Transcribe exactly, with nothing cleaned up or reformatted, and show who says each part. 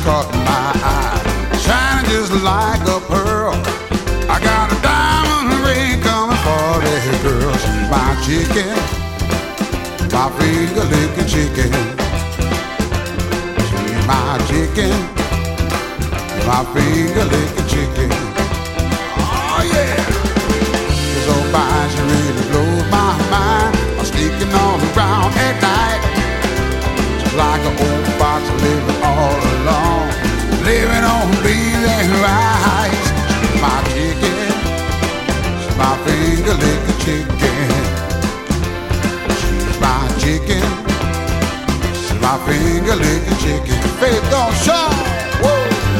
Speaker 1: caught my eye, shining just like a pearl. I got a diamond ring coming for that girl. She's my chicken, my finger licking chicken. She's my chicken, my finger licking chicken. Oh yeah, she's so fine, she really blows my mind. I'm sneaking all around at night, just like an old fox living all alone, living on beans and rice. She's my chicken, she's my finger licking chicken. She's my chicken, she's my finger licking chicken. Faith don't show. Whoa.